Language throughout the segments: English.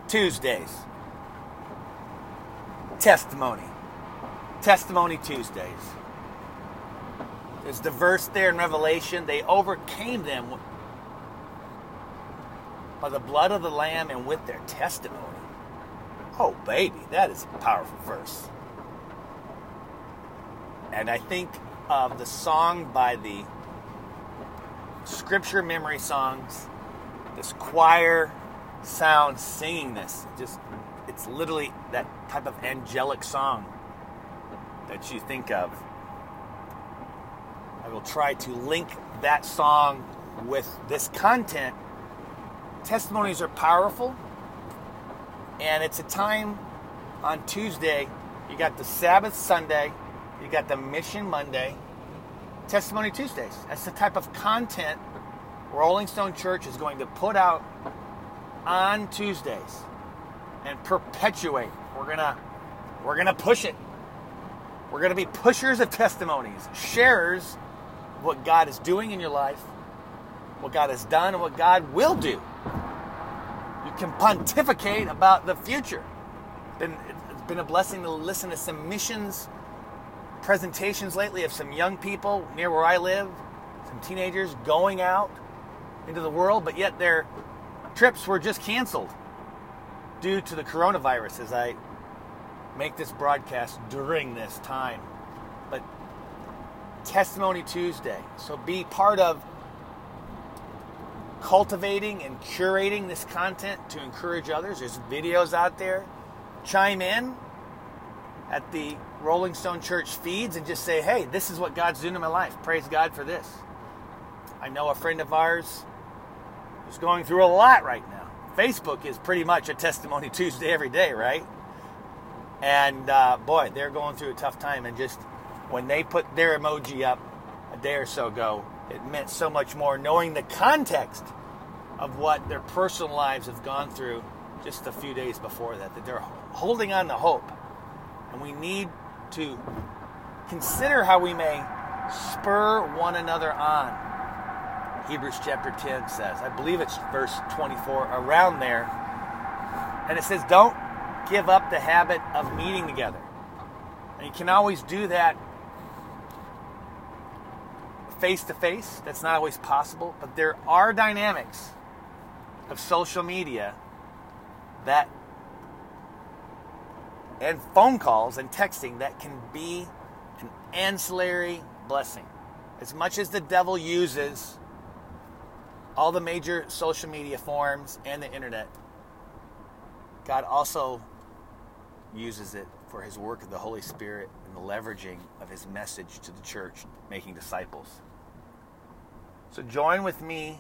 Tuesdays. Testimony. Testimony Tuesdays. There's the verse there in Revelation. They overcame them by the blood of the Lamb and with their testimony. Oh, baby, that is a powerful verse. And I think of the song by the Scripture Memory Songs, this choir sound singing this. It's literally that type of angelic song that you think of. I will try to link that song with this content. Testimonies are powerful, and it's a time on Tuesday. You got the Sabbath Sunday, you got the Mission Monday, Testimony Tuesdays. That's the type of content Rolling Stone Church is going to put out on Tuesdays and perpetuate. We're gonna push it. We're gonna be pushers of testimonies, sharers of what God is doing in your life, what God has done, and what God will do. You can pontificate about the future. It's been a blessing to listen to some missions presentations lately of some young people near where I live, some teenagers going out into the world, but yet their trips were just canceled due to the coronavirus as I make this broadcast during this time. But Testimony Tuesday. So be part of cultivating and curating this content to encourage others. There's videos out there. Chime in at the Rolling Stone Church feeds and just say, hey, this is what God's doing in my life. Praise God for this. I know a friend of ours who's going through a lot right now. Facebook is pretty much a Testimony Tuesday every day, right? And boy, they're going through a tough time. And just when they put their emoji up a day or so ago, it meant so much more knowing the context of what their personal lives have gone through just a few days before that they're holding on to hope. And we need to consider how we may spur one another on. Hebrews chapter 10 says, I believe it's verse 24, around there. And it says, don't give up the habit of meeting together. And you can always do that face to face. That's not always possible. But there are dynamics of social media that and phone calls and texting that can be an ancillary blessing. As much as the devil uses all the major social media forms and the internet, God also uses it for his work of the Holy Spirit and the leveraging of his message to the church, making disciples. So join with me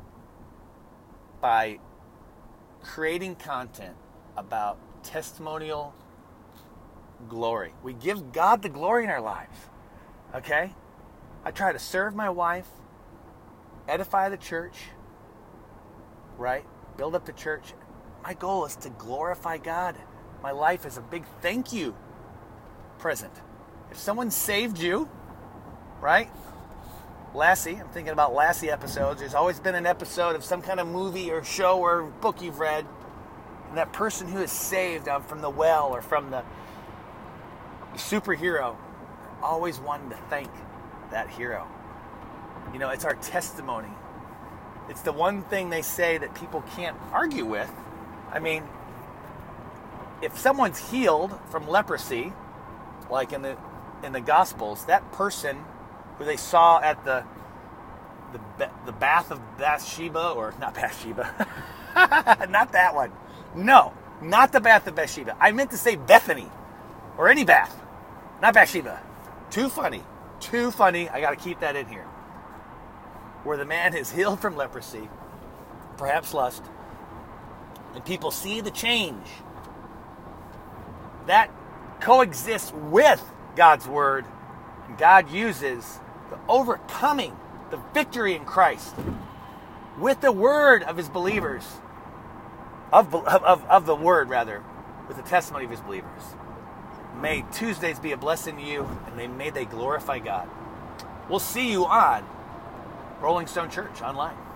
by creating content about testimonial glory. We give God the glory in our lives. Okay? I try to serve my wife, edify the church, right? Build up the church. My goal is to glorify God. My life is a big thank you present. If someone saved you, right? Lassie, I'm thinking about Lassie episodes. There's always been an episode of some kind of movie or show or book you've read, and that person who is saved from the well or from the superhero, always wanted to thank that hero. You know, it's our testimony. It's the one thing they say that people can't argue with. I mean, if someone's healed from leprosy, like in the Gospels, that person who they saw at the bath of Bathsheba, or not Bathsheba, not that one. No, not the bath of Bathsheba. I meant to say Bethany, or any bath, not Bathsheba. Too funny. I got to keep that in here. Where the man is healed from leprosy, perhaps lust, and people see the change. That coexists with God's word, and God uses the overcoming, the victory in Christ, with the word of his believers, of the word rather, with the testimony of his believers. May Tuesdays be a blessing to you, and may they glorify God. We'll see you on Rolling Stone Church online.